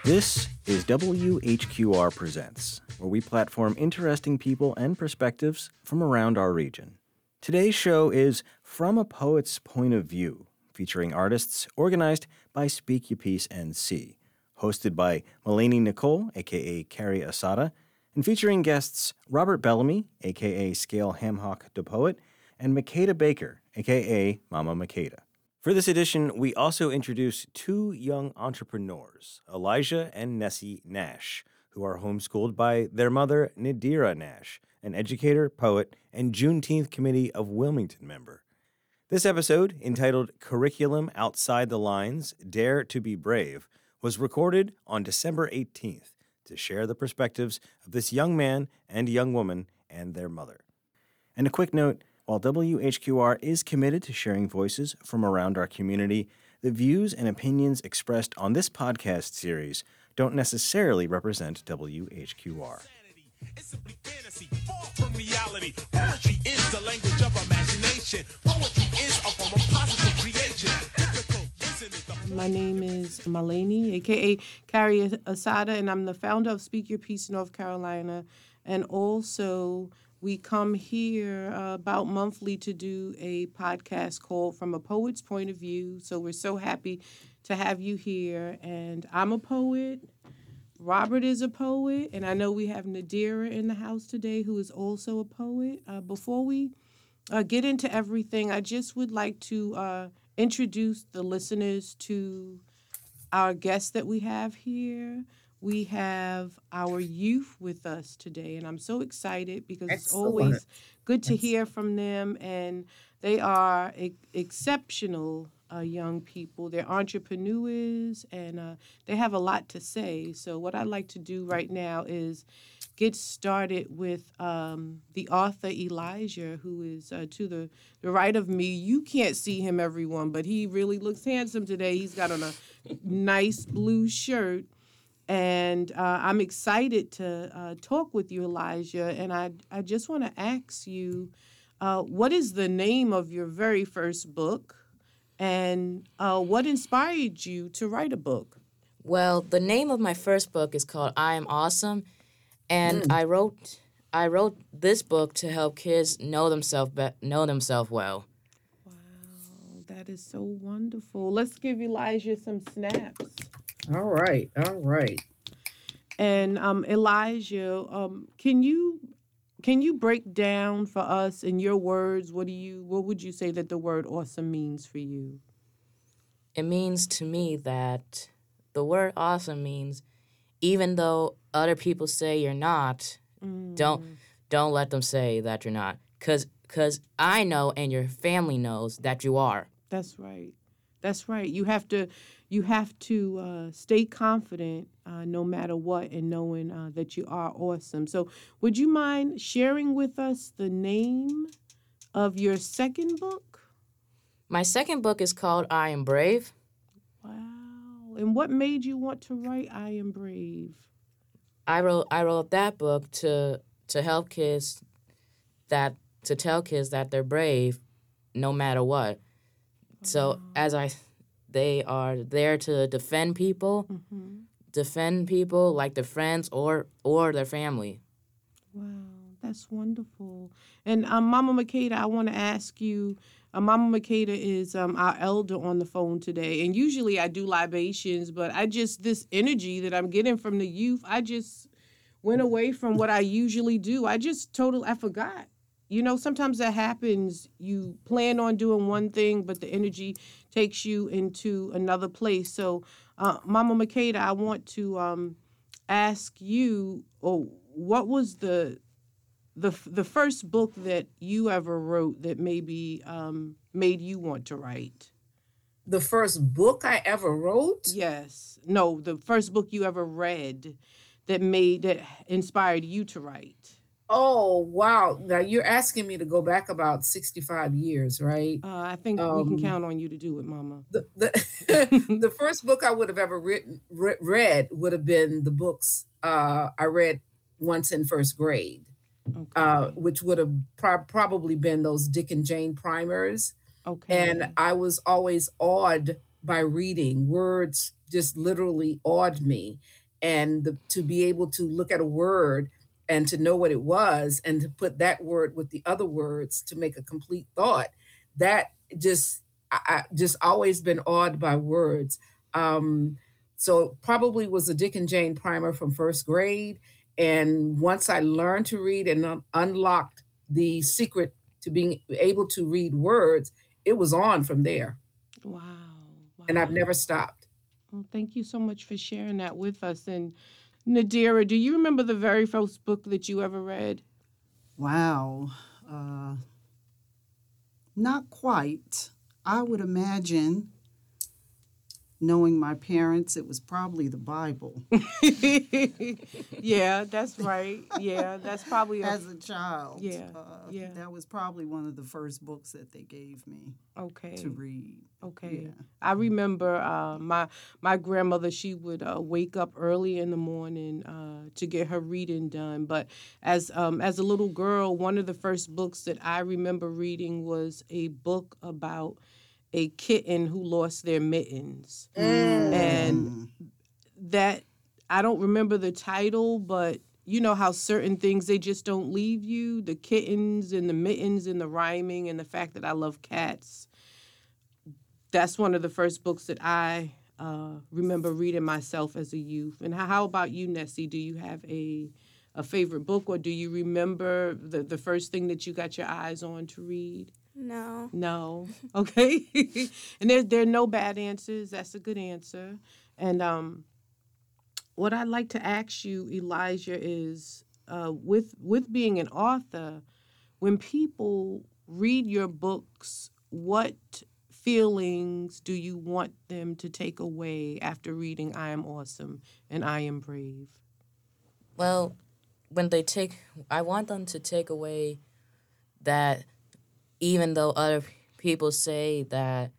This is WHQR Presents, where we platform interesting people and perspectives from around our region. Today's show is From a Poet's Point of View, featuring artists organized by Speak Your Piece NC, hosted by Mulaney Nicole, a.k.a. Carrie Asada, and featuring guests Robert Bellamy, a.k.a. Scale Hamhawk the Poet, and Makeda Baker, a.k.a. Mama Makeda. For this edition, we also introduce two young entrepreneurs, Elijah and Nessie Nash, who are homeschooled by their mother, Nadira Nash, an educator, poet, and Juneteenth Committee of Wilmington member. This episode, entitled Curriculum Outside the Lines, Dare to be Brave, was recorded on December 18th to share the perspectives of this young man and young woman and their mother. And a quick note, while WHQR is committed to sharing voices from around our community, the views and opinions expressed on this podcast series don't necessarily represent WHQR. It's simply fantasy, far from reality. Poetry is the language of imagination. Poetry is a form of positive creation. Difficult, isn't it? My name is Mulaney, a.k.a. Carrie Asada, and I'm the founder of Speak Your Piece North Carolina. And also, we come here about monthly to do a podcast called From a Poet's Point of View. So we're so happy to have you here. And I'm a poet. Robert is a poet. And I know we have Nadira in the house today, who is also a poet. Before we get into everything, I just would like to introduce the listeners to our guests that we have here. We have our youth with us today, and I'm so excited because it's always good to hear from them, and they are exceptional young people. They're entrepreneurs, and they have a lot to say. So what I'd like to do right now is get started with the author Elijah, who is to the right of me. You can't see him, everyone, but he really looks handsome today. He's got on a nice blue shirt. And I'm excited to talk with you, Elijah. And I just want to ask you, what is the name of your very first book? And what inspired you to write a book? Well, the name of my first book is called I Am Awesome. And I wrote this book to help kids know themselves well. Wow, that is so wonderful. Let's give Elijah some snaps. All right. And Elijah, can you break down for us in your words what would you say that the word awesome means for you? It means to me that the word awesome means even though other people say you're not, don't let them say that you're not. Cause I know and your family knows that you are. That's right. You have to stay confident no matter what, and knowing that you are awesome. So would you mind sharing with us the name of your second book? My second book is called I Am Brave. Wow. And what made you want to write I Am Brave? I wrote that book to help kids to tell kids that they're brave no matter what. So they are there to defend people like their friends or their family. Wow, that's wonderful. And Mama Makeda, I want to ask you, Mama Makeda is our elder on the phone today. And usually I do libations, but this energy that I'm getting from the youth, I just went away from what I usually do. I forgot. You know, sometimes that happens. You plan on doing one thing, but the energy takes you into another place. So, Mama Makeda, I want to ask you, what was the first book that you ever wrote that maybe made you want to write? The first book I ever wrote? Yes. No, the first book you ever read that inspired you to write. Oh, wow. Now you're asking me to go back about 65 years, right? I think we can count on you to do it, Mama. The first book I would have ever read would have been the books I read once in first grade, which would have probably been those Dick and Jane primers. Okay. And I was always awed by reading. Words just literally awed me. And to be able to look at a word and to know what it was and to put that word with the other words to make a complete thought, that just, I just always been awed by words. So probably was a Dick and Jane primer from first grade. And once I learned to read and unlocked the secret to being able to read words, it was on from there. Wow. And I've Wow. never stopped. Well, thank you so much for sharing that with us. And Nadira, do you remember the very first book that you ever read? Wow. Not quite. I would imagine, knowing my parents, it was probably the Bible. Yeah, that's right. Yeah, that's probably As a child. Yeah, yeah. That was probably one of the first books that they gave me okay. to read. Okay. Yeah. I remember my grandmother, she would wake up early in the morning to get her reading done. But as a little girl, one of the first books that I remember reading was a book about a kitten who lost their mittens. And that, I don't remember the title, but you know how certain things, they just don't leave you. The kittens and the mittens and the rhyming and the fact that I love cats. That's one of the first books that I remember reading myself as a youth. And how about you, Nessie? Do you have a favorite book, or do you remember the first thing that you got your eyes on to read? No. No. Okay. And there are no bad answers. That's a good answer. And what I'd like to ask you, Elijah, is with being an author, when people read your books, what feelings do you want them to take away after reading I Am Awesome and I Am Brave? Well, I want them to take away that even though other people say that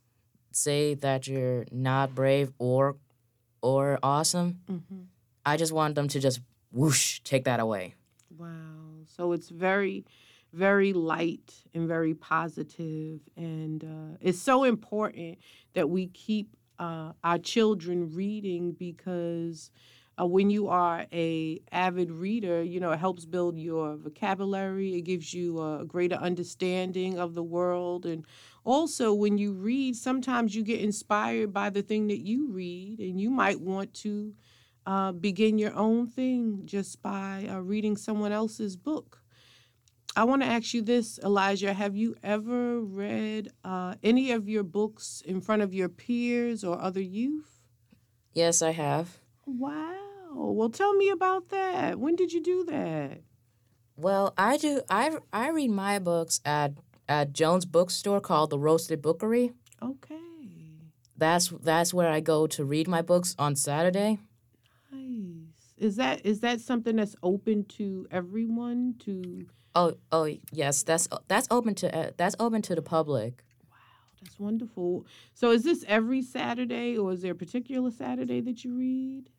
you're not brave or awesome, I just want them to just whoosh, take that away. Wow. So it's very, very light and very positive. And it's so important that we keep our children reading, because when you are a avid reader, you know, it helps build your vocabulary. It gives you a greater understanding of the world. And also when you read, sometimes you get inspired by the thing that you read, and you might want to begin your own thing just by reading someone else's book. I want to ask you this, Elijah. Have you ever read any of your books in front of your peers or other youth? Yes, I have. Wow. Well, tell me about that. When did you do that? Well, I do. I read my books at Jones Bookstore called the Roasted Bookery. Okay. That's where I go to read my books on Saturday. Nice. Is that something that's open to everyone to? Oh yes, that's open to the public. That's wonderful. So is this every Saturday, or is there a particular Saturday that you read?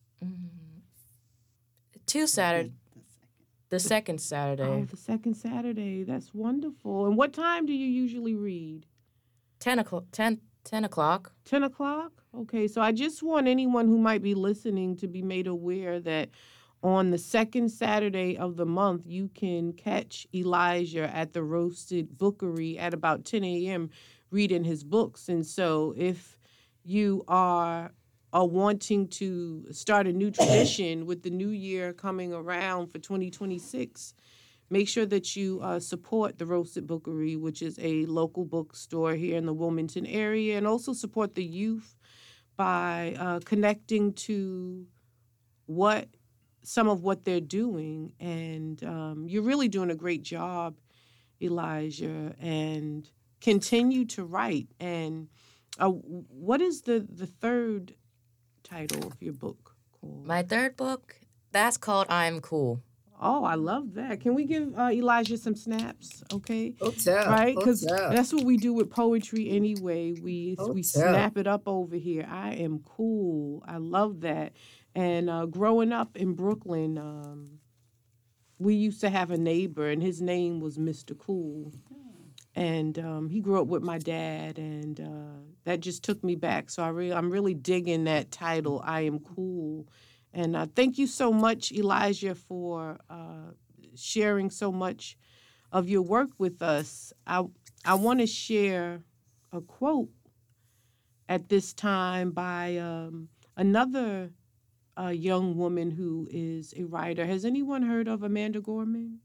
Two Saturday, the second Saturday. Oh, the second Saturday. That's wonderful. And what time do you usually read? 10 o'clock. 10 o'clock. 10 o'clock? Okay, so I just want anyone who might be listening to be made aware that on the second Saturday of the month, you can catch Elijah at the Roasted Bookery at about 10 a.m. reading his books. And so if you are wanting to start a new tradition with the new year coming around for 2026, make sure that you support the Roasted Bookery, which is a local bookstore here in the Wilmington area, and also support the youth by connecting to some of what they're doing. And you're really doing a great job, Elijah, and continue to write. And what is the third title of your book called? My third book, that's called I'm Cool. Oh, I love that. Can we give Elijah some snaps? Okay. Hotel. Right? Because Hotel. that's what we do with poetry anyway. We Hotel. snap it up over here. I am cool. I love that. And growing up in Brooklyn, we used to have a neighbor, and his name was Mr. Cool. And he grew up with my dad, and that just took me back. So I'm really digging that title, I Am Cool. And thank you so much, Elijah, for sharing so much of your work with us. I want to share a quote at this time by another young woman who is a writer. Has anyone heard of Amanda Gorman?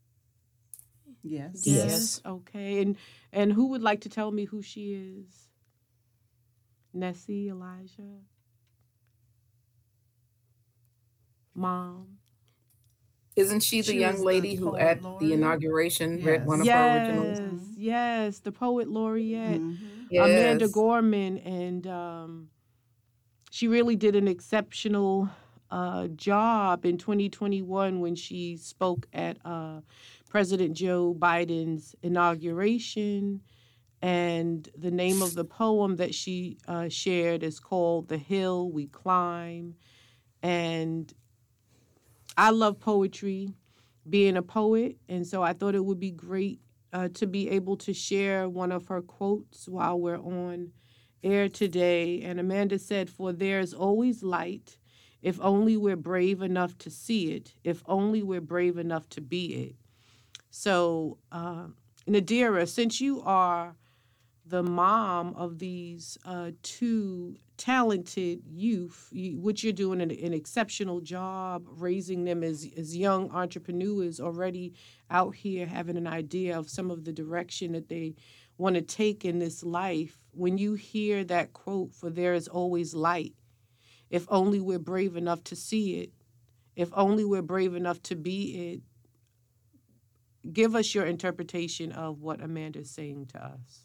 Yes. Yes. Okay. And who would like to tell me who she is? Nessie, Elijah? Mom? Isn't she the She young was the lady who poet at the laureate. inauguration read Yes. one of her originals? Yes, yes, the poet laureate, Mhm. Amanda Yes. Gorman, and she really did an exceptional job in 2021 when she spoke at President Joe Biden's inauguration. And the name of the poem that she shared is called "The Hill We Climb." And I love poetry, being a poet, and so I thought it would be great to be able to share one of her quotes while we're on air today. And Amanda said, "For there's always light, if only we're brave enough to see it, if only we're brave enough to be it." So, Nadira, since you are the mom of these two talented youth, which you're doing an exceptional job raising them as young entrepreneurs already out here having an idea of some of the direction that they want to take in this life. When you hear that quote, "For there is always light, if only we're brave enough to see it, if only we're brave enough to be it," give us your interpretation of what Amanda's saying to us.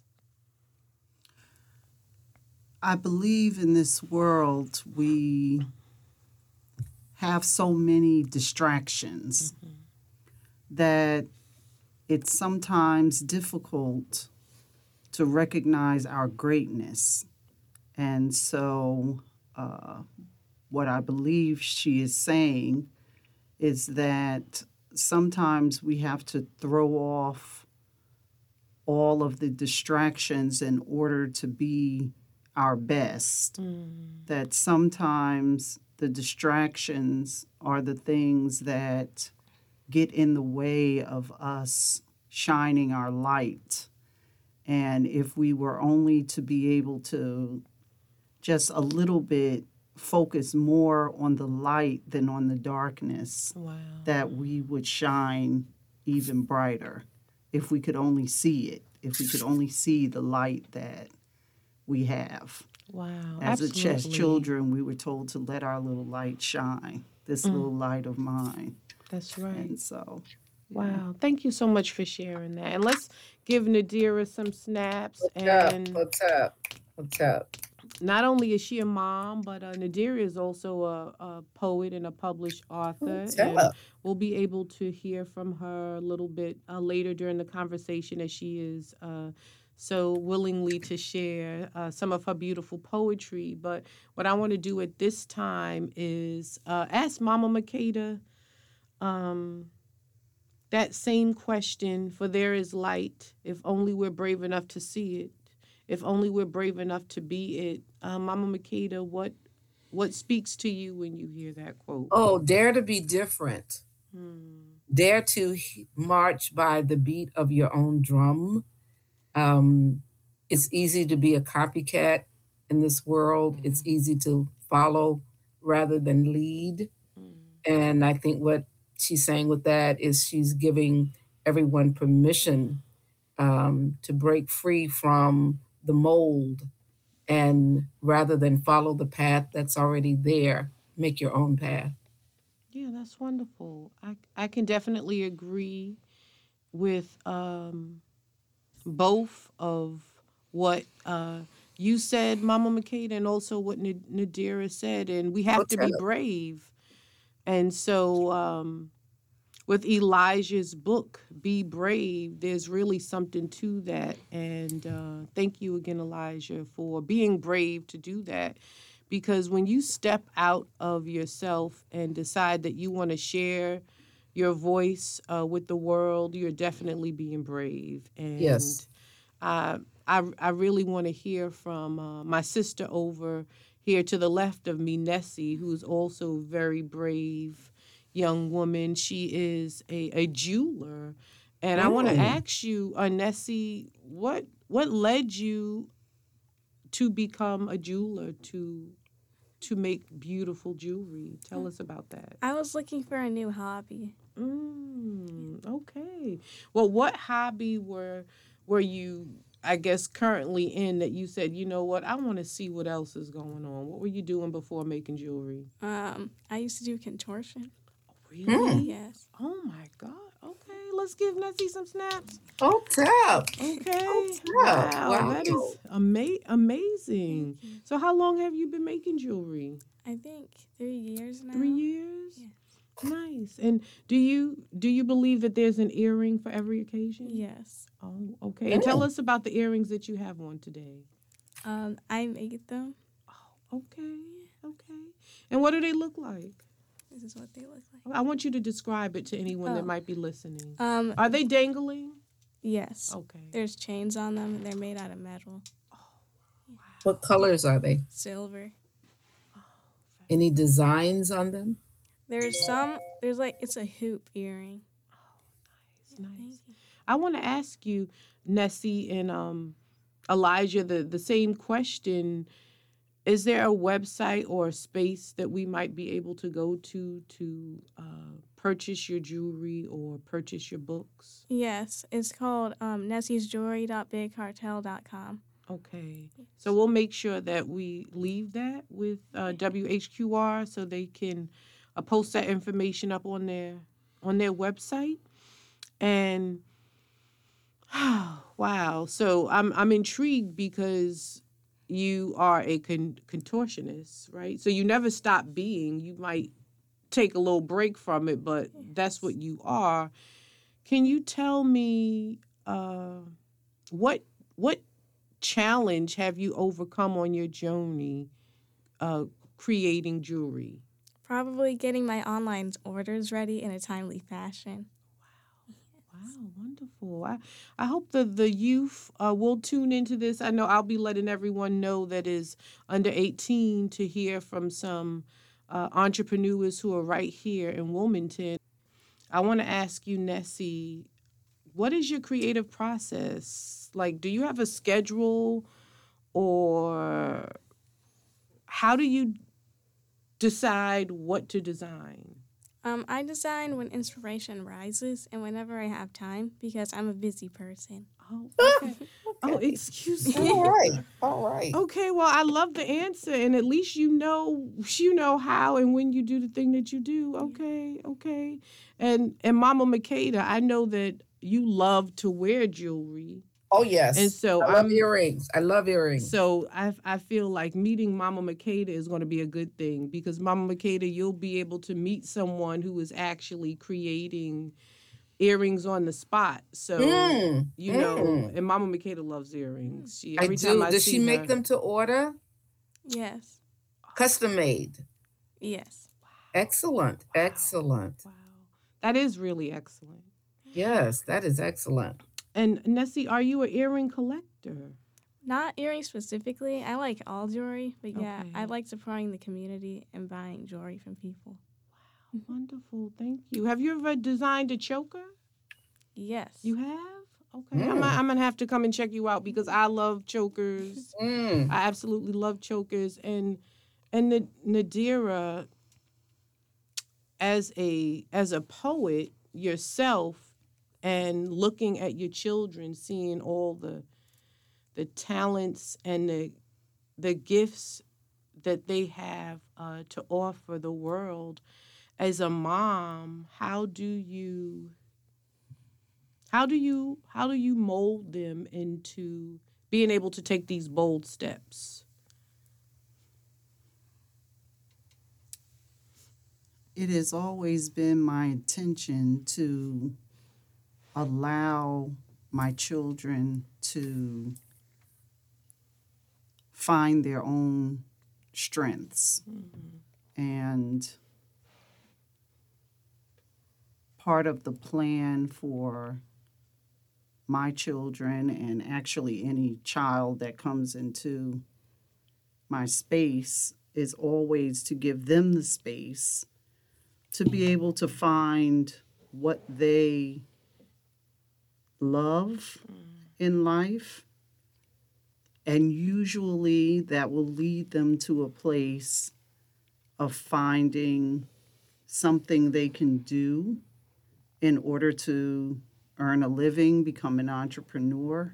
I believe in this world we have so many distractions that it's sometimes difficult to recognize our greatness. And so, what I believe she is saying is that sometimes we have to throw off all of the distractions in order to be our best. That sometimes the distractions are the things that get in the way of us shining our light. And if we were only to be able to just a little bit focus more on the light than on the darkness, Wow. that we would shine even brighter. If we could only see it, if we could only see the light that we have. Wow. As Absolutely. children, we were told to let our little light shine, this little light of mine. That's right. And so, Wow. Thank you so much for sharing that. And let's give Nadira some snaps. What's up? And What's up? What's up? not only is she a mom, but Nadira is also a poet and a published author. What's And up? we'll be able to hear from her a little bit later during the conversation, as she is so willingly to share some of her beautiful poetry. But what I want to do at this time is ask Mama Makeda that same question, "For there is light, if only we're brave enough to see it, if only we're brave enough to be it." Mama Makeda, what speaks to you when you hear that quote? Oh, dare to be different. Dare to march by the beat of your own drum. It's easy to be a copycat in this world. It's easy to follow rather than lead. And I think what she's saying with that is she's giving everyone permission to break free from the mold, and rather than follow the path that's already there, make your own path. Yeah, that's wonderful. I can definitely agree with both of what you said, Mama Makeda, and also what Nadira said. And we have to be brave. And so with Elijah's book, Be Brave, there's really something to that. And thank you again, Elijah, for being brave to do that. Because when you step out of yourself and decide that you want to share your voice with the world, you're definitely being brave. And Yes. I really want to hear from my sister over here to the left of me, Nessie, who's also a very brave young woman. She is a jeweler. And I want to ask you, Nessie, what led you to become a jeweler, to make beautiful jewelry? Tell us about that. I was looking for a new hobby. Okay. Well, what hobby were you, I guess, currently in that you said, you know what, I want to see what else is going on? What were you doing before making jewelry? I used to do contortion. Really? Yes. Oh my God. Okay, let's give Nessie some snaps. Oh, tap. Okay. tap. Wow, that is amazing. So, how long have you been making jewelry? I think 3 years now. 3 years. Yes. Nice. And do you believe that there's an earring for every occasion? Yes. Oh, okay. And tell us about the earrings that you have on today. I made them. Okay. And what do they look like? This is what they look like. I want you to describe it to anyone that Oh. might be listening. Are Are they dangling? Yes. Okay. There's chains on them. They're made out of metal. What colors are they? Silver. Any designs on them? There's like, it's a hoop earring. Nice. I want to ask you, Nessie and Elijah, the same question. Is there a website or a space that we might be able to go to purchase your jewelry or purchase your books? Yes. It's called nessiesjewelry.bigcartel.com. Okay. So we'll make sure that we leave that with WHQR so they can post that information up on their website. And wow. So I'm intrigued because you are a contortionist, right? So you never stop being. You might take a little break from it, but that's what you are. Can you tell me what challenge have you overcome on your journey creating jewelry? Probably getting my online orders ready in a timely fashion. Wow, wonderful. I hope the youth will tune into this. I know I'll be letting everyone know that is under 18 to hear from some entrepreneurs who are right here in Wilmington. I want to ask you, Nessie, what is your creative process? Like, do you have a schedule, or how do you decide what to design? I design when inspiration rises and whenever I have time because I'm a busy person. Oh, okay. Oh, excuse me. All right. Okay, well, I love the answer, and at least you know how and when you do the thing that you do. Okay. And Mama Makeda, I know that you love to wear jewelry. Oh, yes. And so I love earrings. I love earrings. So I feel like meeting Mama Makeda is going to be a good thing, because Mama Makeda, you'll be able to meet someone who is actually creating earrings on the spot. So you know, and Mama Makeda loves earrings. Every time I Does see she make her- them to order? Yes. Custom made. Yes. Excellent. Excellent. Wow, that is really excellent. Yes, that is excellent. And Nessie, are you an earring collector? Not earrings specifically. I like all jewelry, but yeah, Okay. I like supporting the community and buying jewelry from people. Wonderful, thank you. Have you ever designed a choker? Yes. You have? Okay, I'm gonna have to come and check you out, because I love chokers. I absolutely love chokers. And Nadira, as a poet yourself, and looking at your children, seeing all the talents and the gifts that they have to offer the world, as a mom, how do you mold them into being able to take these bold steps? It has always been my intention to allow my children to find their own strengths. And part of the plan for my children and actually any child that comes into my space is always to give them the space to be able to find what they love in life. And usually that will lead them to a place of finding something they can do in order to earn a living, become an entrepreneur.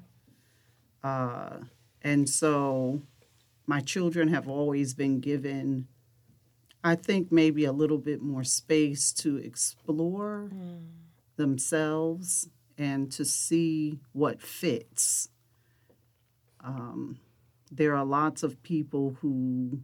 And so my children have always been given, I think, maybe a little bit more space to explore themselves and to see what fits. There are lots of people who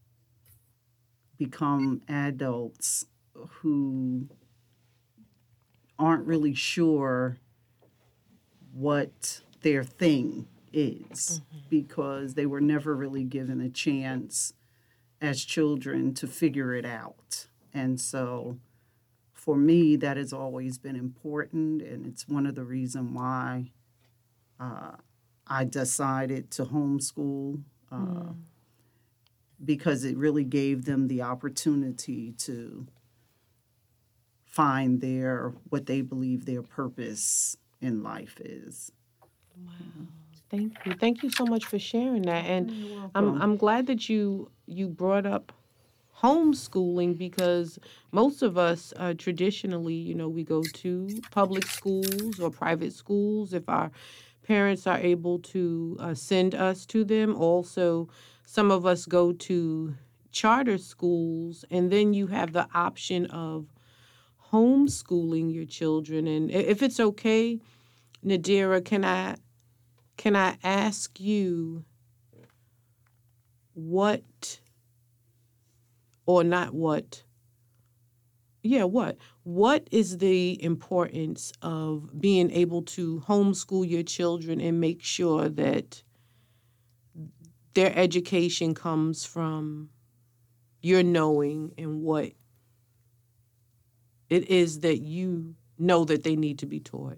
become adults who aren't really sure what their thing is because they were never really given a chance as children to figure it out. And so for me, that has always been important, and it's one of the reasons why I decided to homeschool because it really gave them the opportunity to find what they believe their purpose in life is. Thank you so much for sharing that. And I'm glad that you brought up homeschooling because most of us traditionally, we go to public schools or private schools if our parents are able to send us to them. Also, some of us go to charter schools, and then you have the option of homeschooling your children. And if it's okay, Nadira, can I ask you what is the importance of being able to homeschool your children and make sure that their education comes from your knowing and what it is that you know that they need to be taught?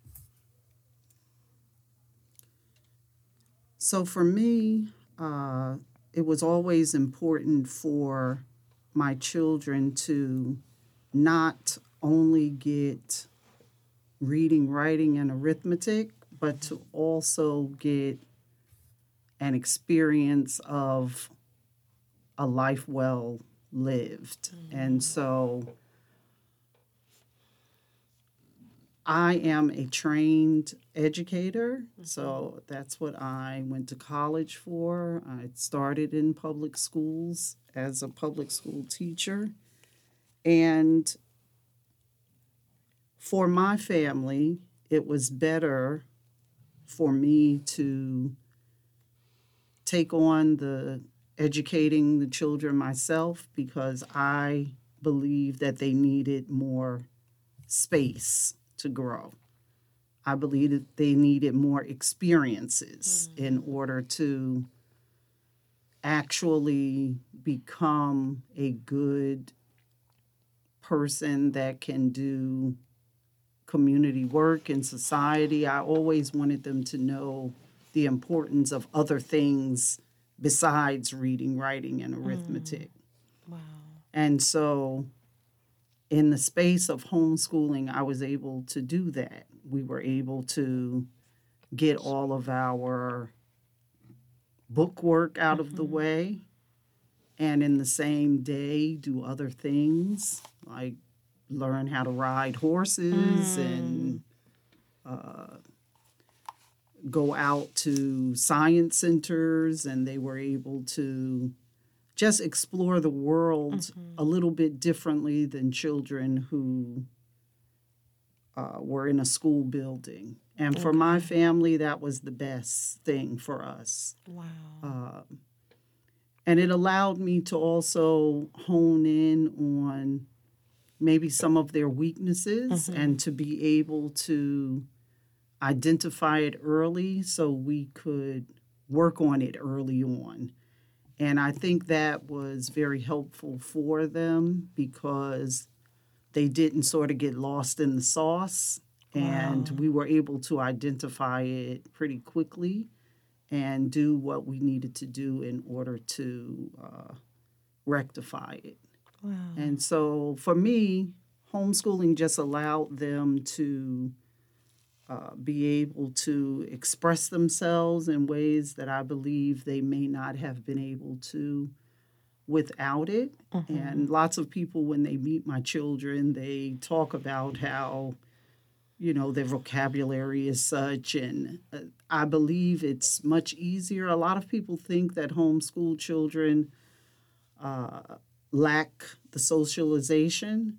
So for me, it was always important for my children to not only get reading, writing, and arithmetic, but to also get an experience of a life well lived. And so I am a trained educator, so that's what I went to college for. I started in public schools as a public school teacher. And for my family, it was better for me to take on the educating the children myself because I believed that they needed more space to grow. I believe that they needed more experiences in order to actually become a good person that can do community work in society. I always wanted them to know the importance of other things besides reading, writing, and arithmetic. Wow. And so in the space of homeschooling, I was able to do that. We were able to get all of our book work out of the way and in the same day do other things like learn how to ride horses and go out to science centers, and they were able to just explore the world a little bit differently than children who were in a school building. And for my family, that was the best thing for us. Wow. And it allowed me to also hone in on maybe some of their weaknesses and to be able to identify it early so we could work on it early on. And I think that was very helpful for them because they didn't sort of get lost in the sauce And we were able to identify it pretty quickly and do what we needed to do in order to rectify it. Wow. And so for me, homeschooling just allowed them to be able to express themselves in ways that I believe they may not have been able to without it. And lots of people, when they meet my children, they talk about how, their vocabulary is such. And I believe it's much easier. A lot of people think that homeschool children lack the socialization.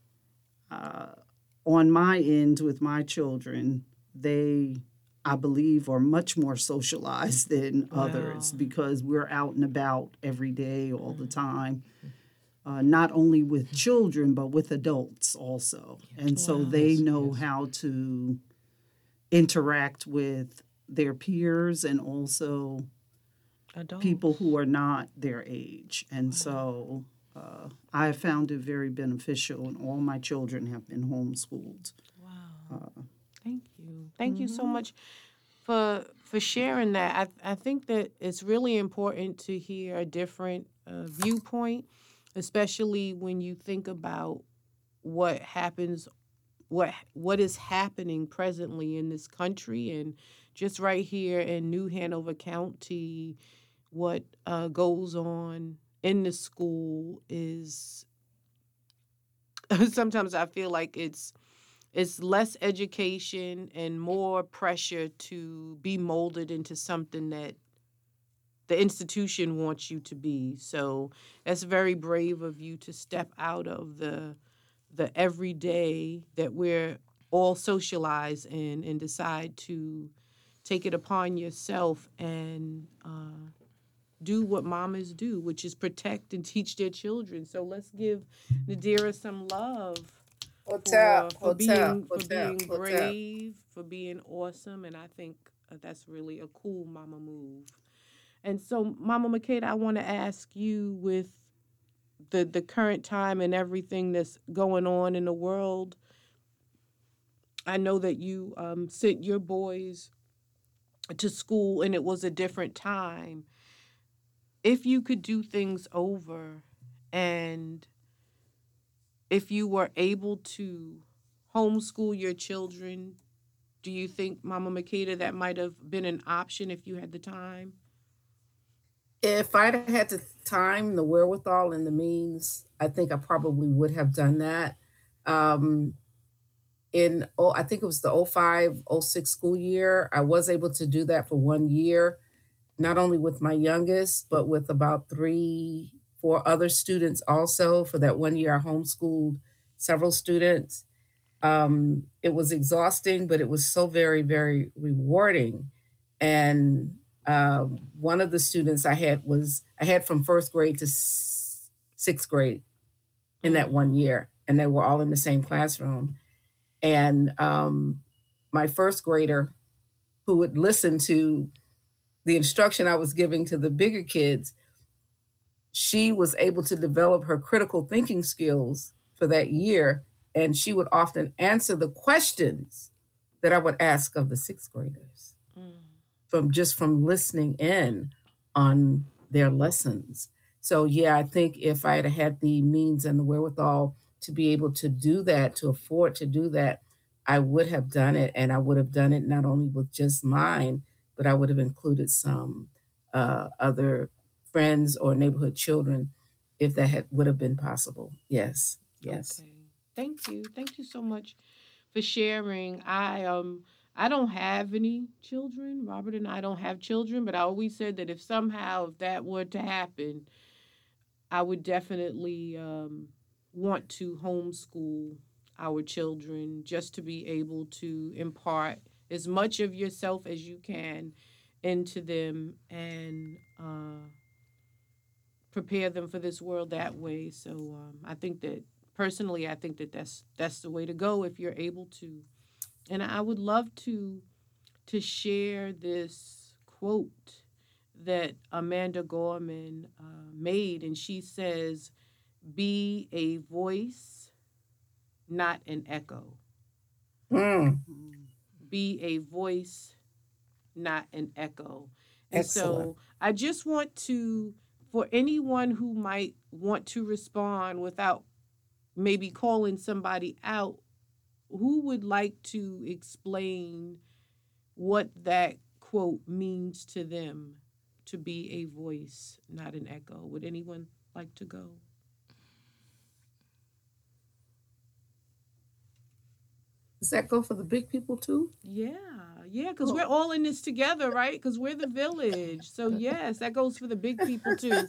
On my end with my children, they, I believe, are much more socialized than others because we're out and about every day, all the time, not only with children, but with adults also. And so they know how to interact with their peers and also Adults. people who are not their age. And so I have found it very beneficial, and all my children have been homeschooled. Thank you. Thank you so much for sharing that. I think that it's really important to hear a different viewpoint, especially when you think about what happens, what is happening presently in this country, and just right here in New Hanover County, what goes on in the school is sometimes I feel like it's less education and more pressure to be molded into something that the institution wants you to be. So that's very brave of you to step out of the everyday that we're all socialized in and decide to take it upon yourself and do what mamas do, which is protect and teach their children. So let's give Nadira some love for being brave, for being awesome, and I think that's really a cool mama move. And so, Mama Makeda, I want to ask you, with the current time and everything that's going on in the world, I know that you sent your boys to school and it was a different time. If you could do things over and if you were able to homeschool your children, do you think, Mama Makeda, that might have been an option if you had the time? If I'd had the time, the wherewithal, and the means, I think I probably would have done that. Um, I think it was the '05-06 school year, I was able to do that for 1 year, not only with my youngest, but with about 3, 4 other students also. For that 1 year, I homeschooled several students. It was exhausting, but it was so very, very rewarding. And one of the students I had from first grade to sixth grade in that 1 year, and they were all in the same classroom. And my first grader, who would listen to the instruction I was giving to the bigger kids, she was able to develop her critical thinking skills for that year. And she would often answer the questions that I would ask of the sixth graders from listening in on their lessons. So yeah, I think if I had the means and the wherewithal to be able to do that, to afford to do that, I would have done it. And I would have done it not only with just mine, but I would have included some other friends or neighborhood children if that would have been possible. Yes. Okay. Thank you. Thank you so much for sharing. I don't have any children. Robert and I don't have children, but I always said that if that were to happen, I would definitely want to homeschool our children just to be able to impart as much of yourself as you can into them and prepare them for this world that way. So I think that personally, I think that that's the way to go if you're able to. And I would love to share this quote that Amanda Gorman made, and she says, "Be a voice, not an echo." Mm, Be a voice, not an echo. And excellent. so I just want to, for anyone who might want to respond without maybe calling somebody out, who would like to explain what that quote means to them, to be a voice, not an echo? Would anyone like to go? Does that go for the big people too? Yeah, yeah, because we're Oh, all in this together, right? Because we're the village. So, yes, that goes for the big people too.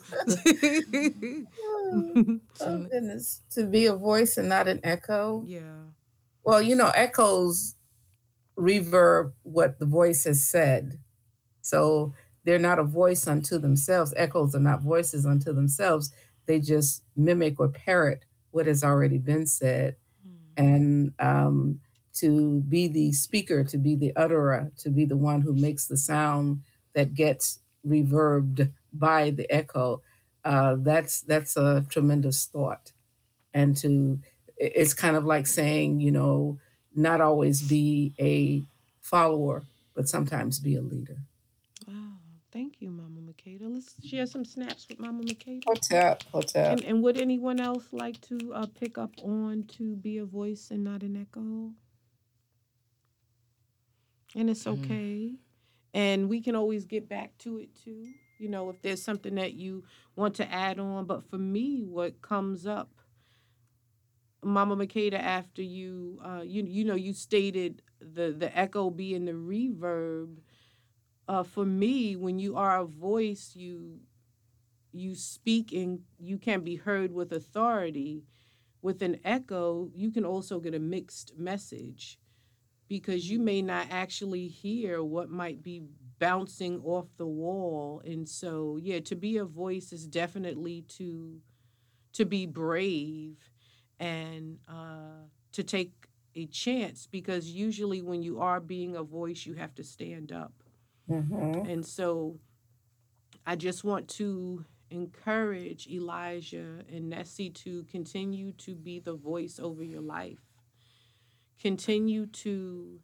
oh, oh, goodness. To be a voice and not an echo. Yeah. Well, echoes reverb what the voice has said. So they're not a voice unto themselves. Echoes are not voices unto themselves. They just mimic or parrot what has already been said. And to be the speaker, to be the utterer, to be the one who makes the sound that gets reverbed by the echo, that's a tremendous thought. And it's kind of like saying, not always be a follower, but sometimes be a leader. Wow. Thank you, Mama Makeda. Let's share some snaps with Mama Makeda. Hotep, hotep. And would anyone else like to pick up on to be a voice and not an echo? And it's okay. And we can always get back to it too. If there's something that you want to add on. But for me, what comes up, Mama Makeda, after you stated the echo being the reverb. For me, when you are a voice, you speak and you can be heard with authority. With an echo, you can also get a mixed message because you may not actually hear what might be bouncing off the wall. And so, yeah, to be a voice is definitely to be brave and to take a chance, because usually when you are being a voice, you have to stand up. Mm-hmm. And so I just want to encourage Elijah and Nessie to continue to be the voice over your life. Continue to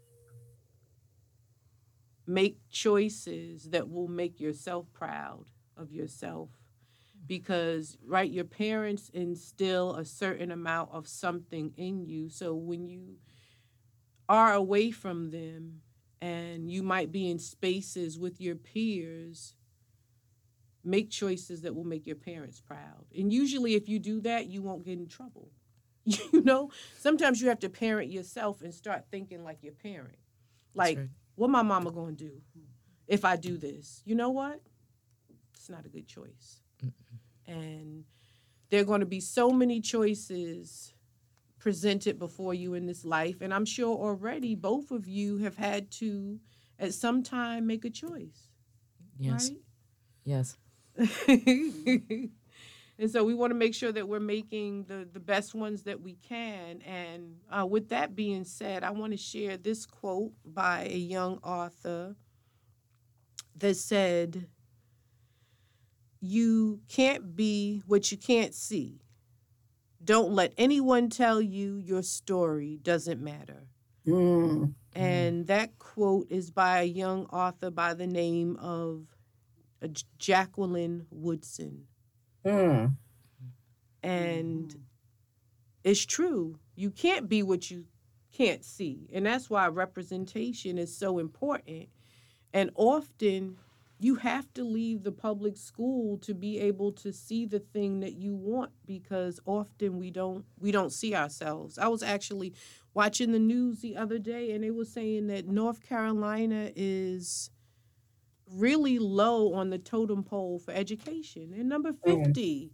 make choices that will make yourself proud of yourself. Because, right, your parents instill a certain amount of something in you. So when you are away from them and you might be in spaces with your peers, make choices that will make your parents proud. And usually, if you do that, you won't get in trouble. Sometimes you have to parent yourself and start thinking like your parent. Like, right. what my mama gonna do if I do this? You know what? It's not a good choice. And there are going to be so many choices presented before you in this life. And I'm sure already both of you have had to, at some time, make a choice. Yes. Right? Yes. And so we want to make sure that we're making the best ones that we can. And with that being said, I want to share this quote by a young author that said, "You can't be what you can't see. Don't let anyone tell you your story doesn't matter." Mm. And that quote is by a young author by the name of Jacqueline Woodson. Mm. And it's true. You can't be what you can't see. And that's why representation is so important. And often you have to leave the public school to be able to see the thing that you want, because often we don't see ourselves. I was actually watching the news the other day and they were saying that North Carolina is really low on the totem pole for education. And number 50.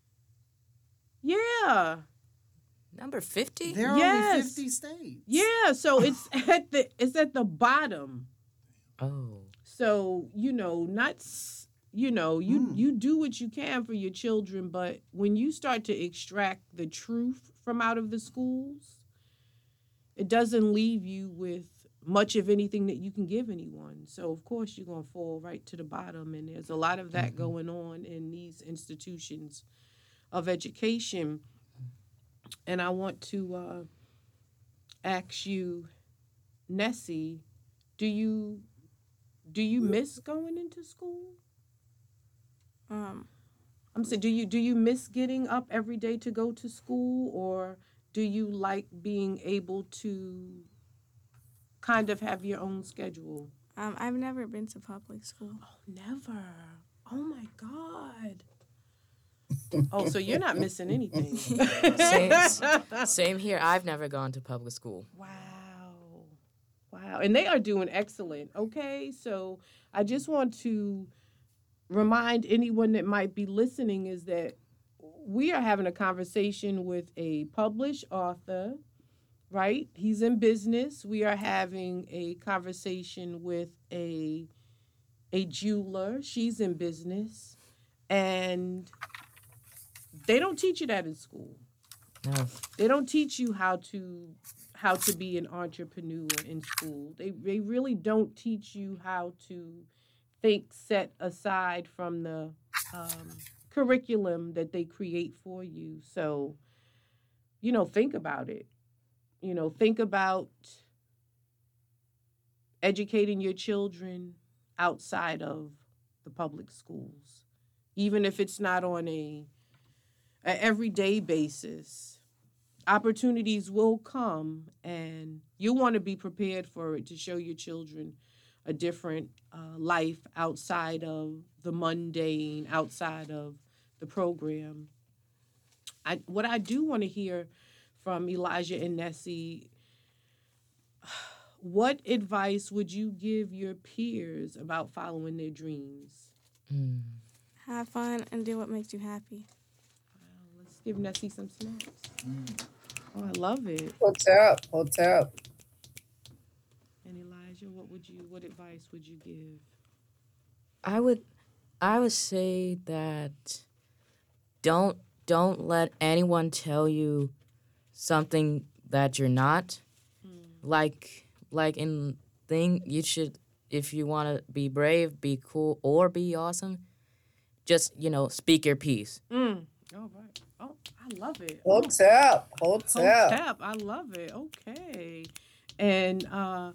Yeah. Number 50? There are Yes. only 50 states. Yeah, so it's at the bottom. Oh. So, not you do what you can for your children, but when you start to extract the truth from out of the schools, it doesn't leave you with much of anything that you can give anyone. So, of course, you're going to fall right to the bottom, and there's a lot of that going on in these institutions of education. And I want to ask you, Nessie, do you miss going into school? Um, I'm saying, do you miss getting up every day to go to school, or do you like being able to kind of have your own schedule? I've never been to public school. Oh, never. Oh my God. Oh, so you're not missing anything. Same here. I've never gone to public school. Wow. Wow. And they are doing excellent. Okay. So I just want to remind anyone that might be listening is that we are having a conversation with a published author, right? He's in business. We are having a conversation with a jeweler. She's in business. And they don't teach you that in school. No. They don't teach you how to be an entrepreneur in school. They really don't teach you how to think set aside from the curriculum that they create for you. So, think about it. Think about educating your children outside of the public schools, even if it's not on a everyday basis. Opportunities will come, and you'll want to be prepared for it to show your children a different life outside of the mundane, outside of the program. What I do want to hear from Elijah and Nessie, what advice would you give your peers about following their dreams? Have fun and do what makes you happy. Let's give Nessie some snaps. Oh, I love it. What's up? What's up? And Elijah, what advice would you give? I would say that don't let anyone tell you something that you're not. Like in thing, you should, if you want to be brave, be cool, or be awesome, just speak your piece. All right. Oh, I love it. What's up? What's up? Tap. I love it. Okay. And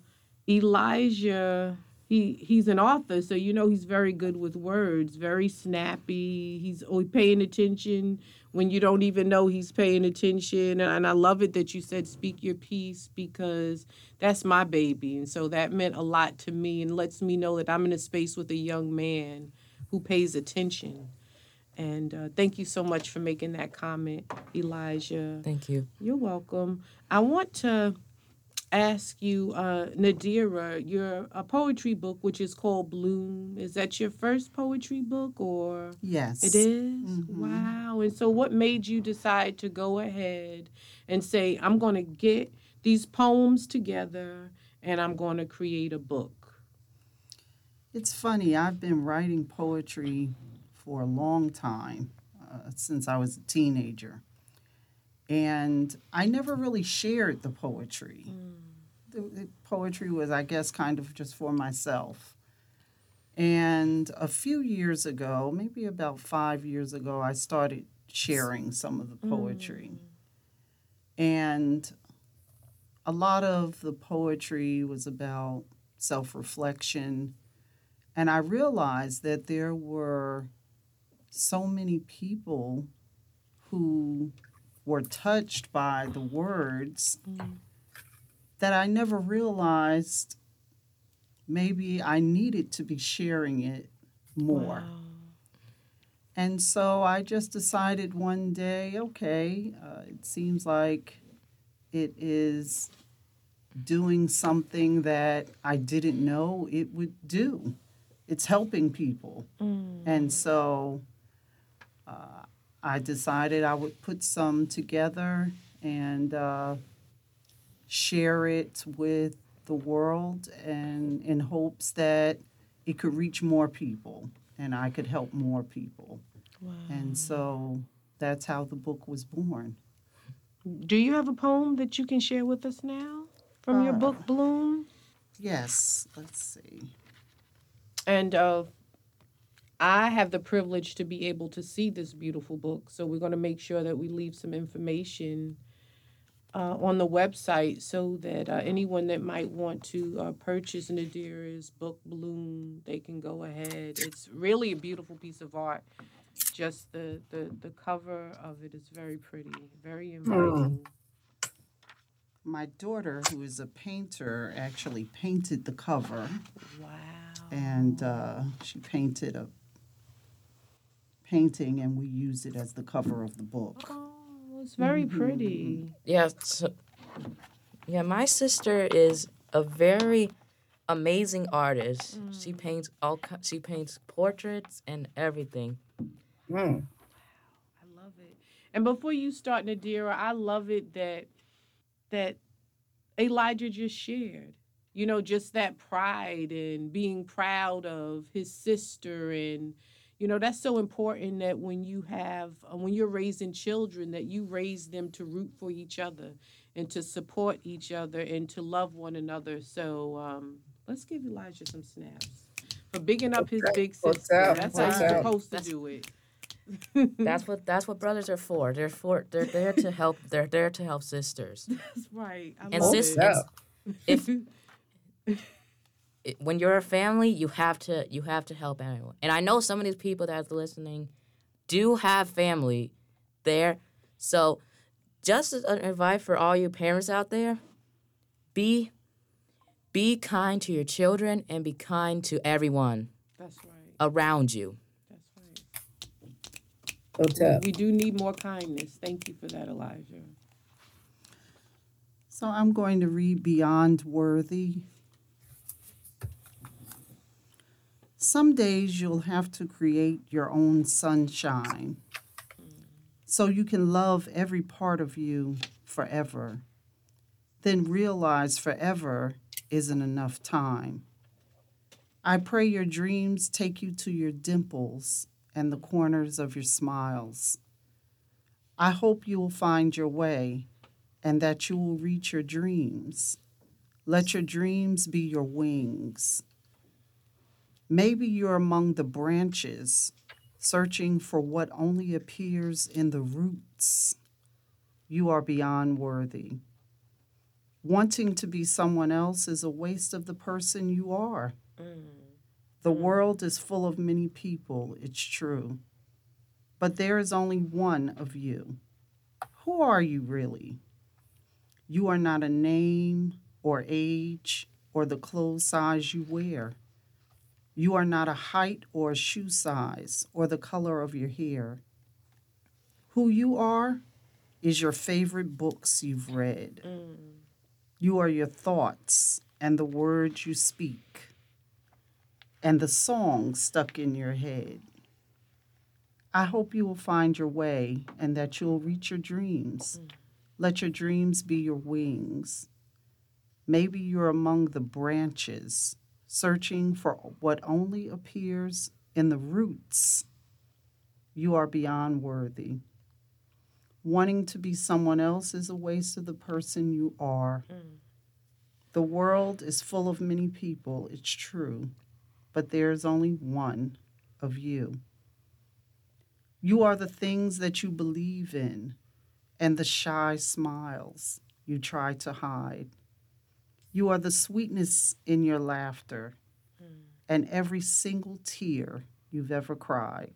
Elijah, he's an author, so he's very good with words, very snappy. He's always paying attention when you don't even know he's paying attention. And I love it that you said speak your piece, because that's my baby. And so that meant a lot to me and lets me know that I'm in a space with a young man who pays attention. And thank you so much for making that comment, Elijah. Thank you. You're welcome. I want to ask you, Nadira, your poetry book, which is called Bloom, is that your first poetry book, or? Yes. It is? Wow. And so what made you decide to go ahead and say, I'm going to get these poems together and I'm going to create a book? It's funny, I've been writing poetry for a long time, since I was a teenager. And I never really shared the poetry. The poetry was, I guess, kind of just for myself. And a few years ago, maybe about 5 years ago, I started sharing some of the poetry. And a lot of the poetry was about self-reflection. And I realized that there were so many people who were touched by the words that I never realized maybe I needed to be sharing it more. Wow. And so I just decided one day, okay, it seems like it is doing something that I didn't know it would do. It's helping people. And so I decided I would put some together and share it with the world, and in hopes that it could reach more people and I could help more people. Wow. And so that's how the book was born. Do you have a poem that you can share with us now from your book, Bloom? Yes, let's see. And I have the privilege to be able to see this beautiful book, so we're going to make sure that we leave some information on the website so that anyone that might want to purchase Nadira's book Bloom, they can go ahead. It's really a beautiful piece of art. Just the cover of it is very pretty, very inviting. My daughter, who is a painter, actually painted the cover, Wow. and she painted a painting, and we used it as the cover of the book. Oh, it's very pretty. Yeah, so, yeah, my sister is a very amazing artist. She paints she paints portraits and everything. Mm. I love it. And before you start, Nadira, I love it that Elijah just shared. You know, just that pride and being proud of his sister, and you know that's so important that when you have when you're raising children, that you raise them to root for each other and to support each other and to love one another. So let's give Elijah some snaps for bigging up his big What's sister. up? That's how What's you're up? supposed to do it. That's what brothers are for. They're there to help. They're there to help sisters. That's right. I And love sis, it. if when you're a family, you have to help everyone. And I know some of these people that's listening do have family there. So just an advice for all you parents out there, be kind to your children and be kind to everyone That's right. around you. That's right. What's up? We do need more kindness. Thank you for that, Elijah. So I'm going to read Beyond Worthy. Some days you'll have to create your own sunshine so you can love every part of you forever. Then realize forever isn't enough time. I pray your dreams take you to your dimples and the corners of your smiles. I hope you will find your way and that you will reach your dreams. Let your dreams be your wings. Maybe you're among the branches, searching for what only appears in the roots. You are beyond worthy. Wanting to be someone else is a waste of the person you are. The world is full of many people, it's true. But there is only one of you. Who are you really? You are not a name or age or the clothes size you wear. You are not a height or a shoe size or the color of your hair. Who you are is your favorite books you've read. You are your thoughts and the words you speak and the songs stuck in your head. I hope you will find your way and that you'll reach your dreams. Let your dreams be your wings. Maybe you're among the branches, searching for what only appears in the roots. You are beyond worthy. Wanting to be someone else is a waste of the person you are. The world is full of many people, it's true, but there is only one of you. You are the things that you believe in and the shy smiles you try to hide. You are the sweetness in your laughter and every single tear you've ever cried.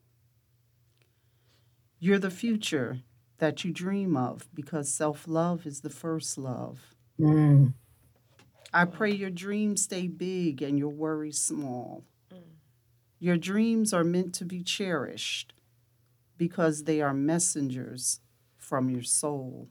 You're the future that you dream of because self-love is the first love. Mm. I pray your dreams stay big and your worries small. Your dreams are meant to be cherished because they are messengers from your soul.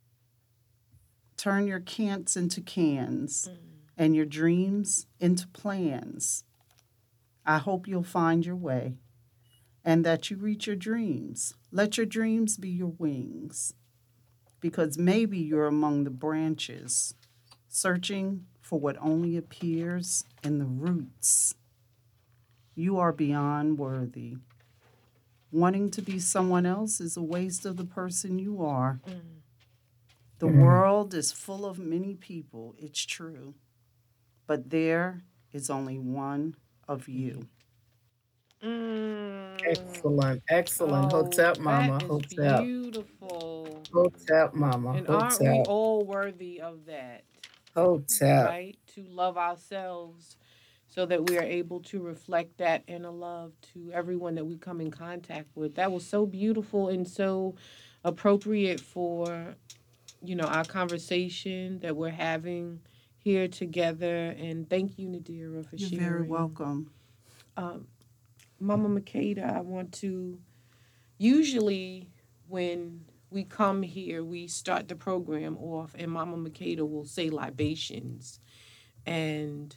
Turn your can'ts into cans and your dreams into plans. I hope you'll find your way and that you reach your dreams. Let your dreams be your wings because maybe you're among the branches, searching for what only appears in the roots. You are beyond worthy. Wanting to be someone else is a waste of the person you are. The world is full of many people, it's true, but there is only one of you. Excellent, excellent. Hopes up, Mama. That is Hopes up. beautiful. Hotep, mama. And aren't we Hotep. all worthy of that, Hotep. right? To love ourselves so that we are able to reflect that inner love to everyone that we come in contact with. That was so beautiful and so appropriate for, our conversation that we're having here together. And thank you, Nadira, for You're sharing. very welcome. Mama Makeda, I want to usually when we come here, we start the program off, and Mama Makeda will say libations. And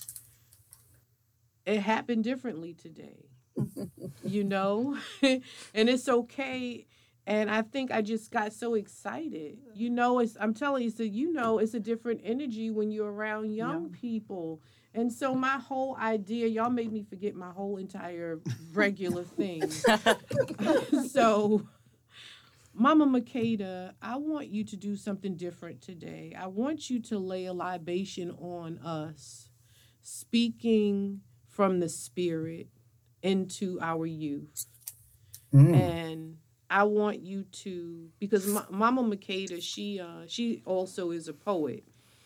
it happened differently today, you know? And it's okay. And I think I just got so excited. I'm telling you, so it's a different energy when you're around young people. And so my whole idea, y'all made me forget my whole entire regular thing. So, Mama Makeda, I want you to do something different today. I want you to lay a libation on us, speaking from the spirit into our youth. And I want you to, because Mama Makeda, she also is a poet,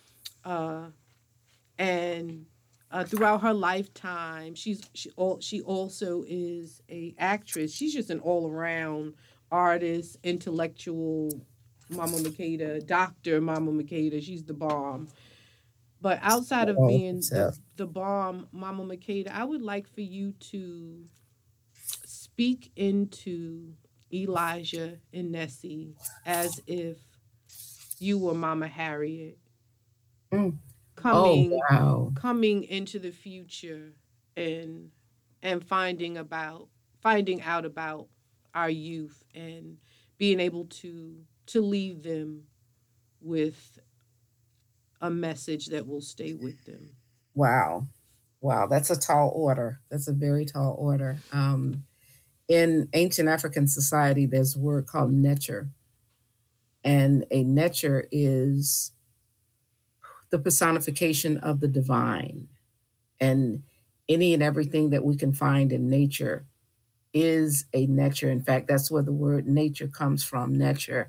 and throughout her lifetime, she also is a actress. She's just an all around artist, intellectual. Mama Makeda, Doctor Mama Makeda, she's the bomb. But outside of being the bomb, Mama Makeda, I would like for you to speak into Elijah and Nessie as if you were Mama Harriet coming into the future and finding out about our youth and being able to leave them with a message that will stay with them. Wow. Wow. That's a tall order. That's a very tall order. In ancient African society, there's a word called netcher. And a netcher is the personification of the divine. And any and everything that we can find in nature is a netcher. In fact, that's where the word nature comes from, netcher.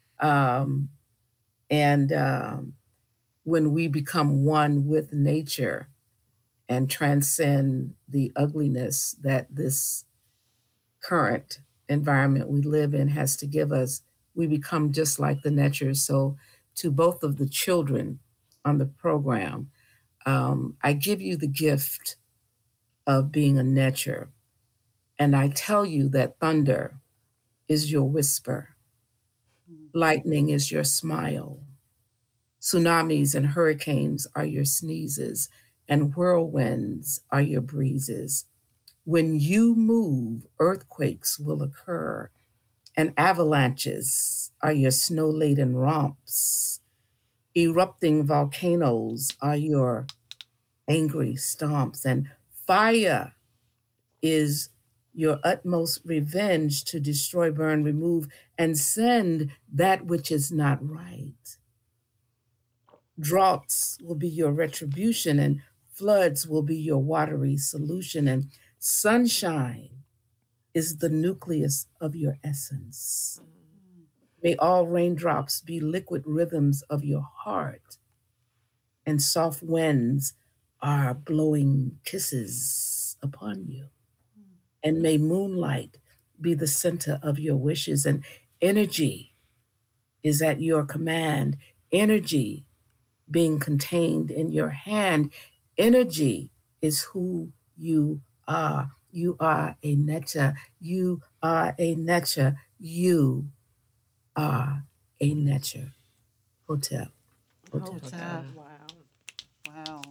When we become one with nature and transcend the ugliness that this current environment we live in has to give us, we become just like the netchers. So to both of the children on the program, I give you the gift of being a netcher. And I tell you that thunder is your whisper. Lightning is your smile. Tsunamis and hurricanes are your sneezes, and whirlwinds are your breezes. When you move, earthquakes will occur, and avalanches are your snow-laden romps. Erupting volcanoes are your angry stomps, and fire is your utmost revenge to destroy, burn, remove, and send that which is not right. Droughts will be your retribution, and floods will be your watery solution, and sunshine is the nucleus of your essence. May all raindrops be liquid rhythms of your heart, and soft winds are blowing kisses upon you. And may moonlight be the center of your wishes, and energy is at your command. Energy being contained in your hand. Energy is who you are. You are a netcher. You are a netcher. You are a netcher. Hotep. Hotep. Wow. Wow.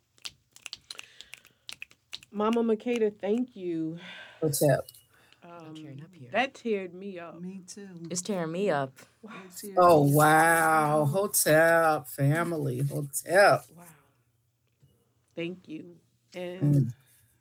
Mama Makeda, thank you. Hotep. Tearing up here. That teared me up. Me too. It's tearing me up. Oh, wow. Hotep family. Hotep. Wow. Thank you. And,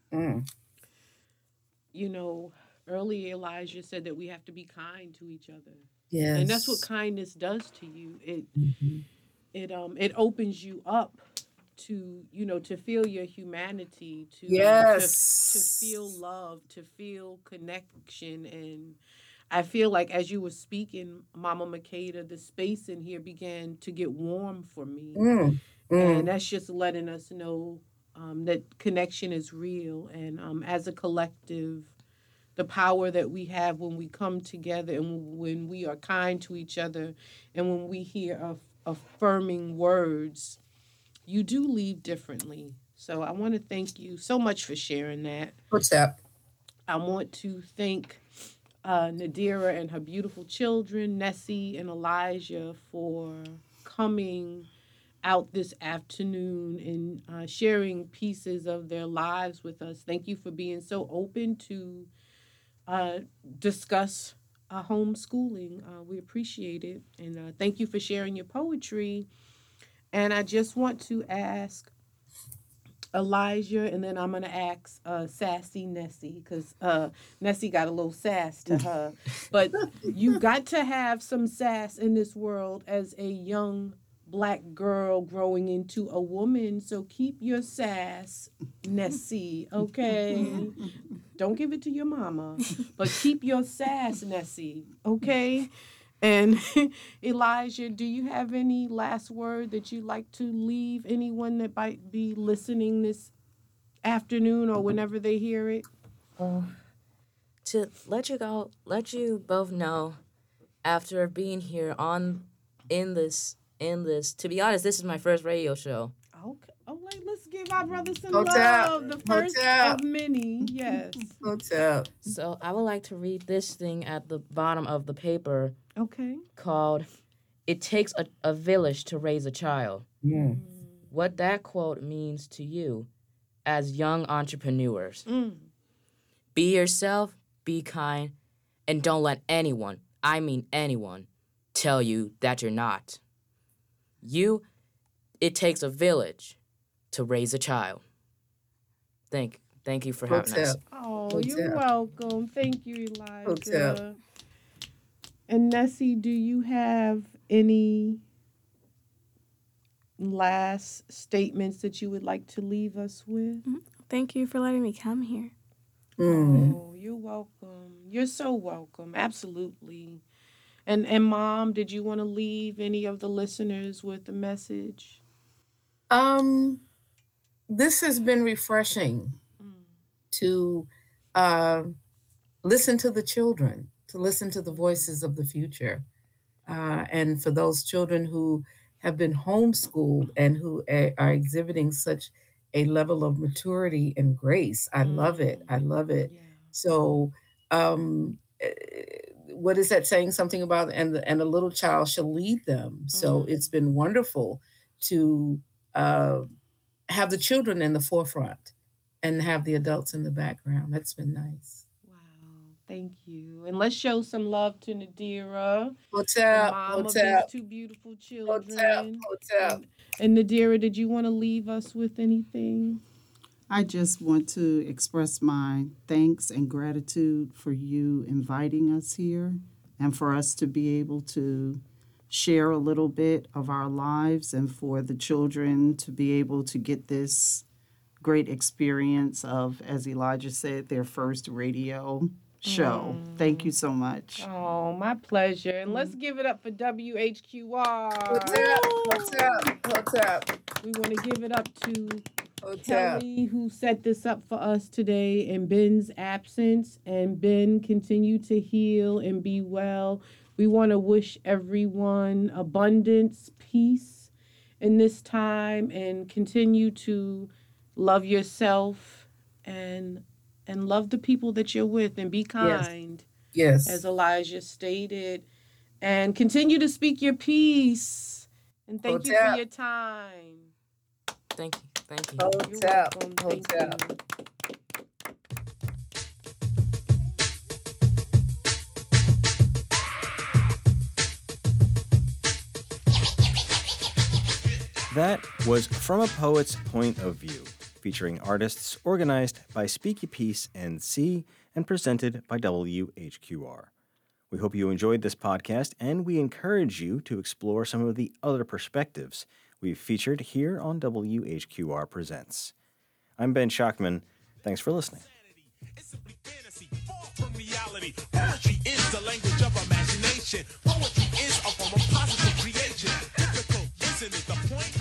earlier Elijah said that we have to be kind to each other. Yes. And that's what kindness does to you. It opens you up to, to feel your humanity, to feel love, to feel connection. And I feel like as you were speaking, Mama Makeda, the space in here began to get warm for me. Mm, And mm. that's just letting us know that connection is real. And as a collective, the power that we have when we come together and when we are kind to each other and when we hear affirming words, you do leave differently. So I want to thank you so much for sharing that. What's up? I want to thank Nadira and her beautiful children, Nessie and Elijah, for coming out this afternoon and sharing pieces of their lives with us. Thank you for being so open to uh, discuss homeschooling. We appreciate it. And thank you for sharing your poetry. And I just want to ask Elijah, and then I'm going to ask Sassy Nessie, because Nessie got a little sass to her. But you got to have some sass in this world as a young Black girl growing into a woman. So keep your sass, Nessie, okay? Don't give it to your mama, but keep your sass, Nessie, okay? And Elijah, do you have any last word that you'd like to leave anyone that might be listening this afternoon or whenever they hear it? To let you both know, after being here in this, to be honest, this is my first radio show. Okay. Oh, let's give our brother some Hotel. love. The first Hotel. of many. Yes. What's up? So I would like to read this thing at the bottom of the paper Okay. called "It Takes a Village to Raise a Child." Mm. What that quote means to you as young entrepreneurs. Be yourself, be kind, and don't let anyone, I mean anyone, tell you that you're not. It takes a village to raise a child. Thank you for having us. Oh, What's you're up? welcome. Thank you, What's Elijah. up? And Nessie, do you have any last statements that you would like to leave us with? Thank you for letting me come here. Mm. Oh, you're welcome. You're so welcome. Absolutely. And Mom, did you want to leave any of the listeners with a message? This has been refreshing to listen to the children, to listen to the voices of the future. And for those children who have been homeschooled and who are exhibiting such a level of maturity and grace, I love it. I love it. Yeah. So, what is that saying? Something about and a little child shall lead them. So it's been wonderful to have the children in the forefront and have the adults in the background. That's been nice. Wow. Thank you. And let's show some love to Nadira, What's the up? mom What's of these up? two beautiful What's up? children. What's up? And Nadira, did you want to leave us with anything? I just want to express my thanks and gratitude for you inviting us here and for us to be able to share a little bit of our lives and for the children to be able to get this great experience of, as Elijah said, their first radio show. Thank you so much. Oh, my pleasure. And let's give it up for WHQR. What's up? What's up? What's up? We want to give it up to What's up? Kelly, who set this up for us today in Ben's absence. And Ben, continue to heal and be well. We want to wish everyone abundance, peace in this time, and continue to love yourself and love the people that you're with and be kind, Yes. as Elijah stated. And continue to speak your peace. And thank you for your time. Thank you. You're What's up? welcome. What's Thank up? you. That was From a Poet's Point of View, featuring artists organized by Speak Your Piece NC and presented by WHQR. We hope you enjoyed this podcast, and we encourage you to explore some of the other perspectives we've featured here on WHQR Presents. I'm Ben Schachman. Thanks for listening. It's simply fantasy. fantasy, far from reality. Poetry is the language of imagination. Poetry is a form of positive creation. Difficult, isn't it? The point